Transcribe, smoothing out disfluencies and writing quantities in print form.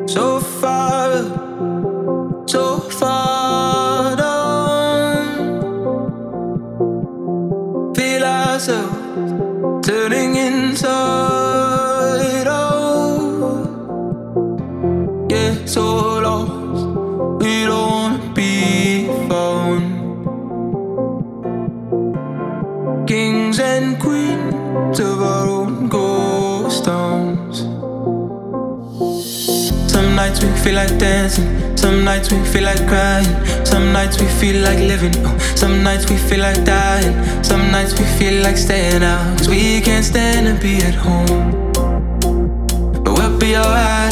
So far, so far down. Feel ourselves turning inside out. Yeah, so lost, we don't wanna be found. Kings and queens of our own ghost towns. Some nights we feel like dancing, some nights we feel like crying, some nights we feel like living, some nights we feel like dying, some nights we feel like staying out, 'cause we can't stand to be at home. But we'll be alright,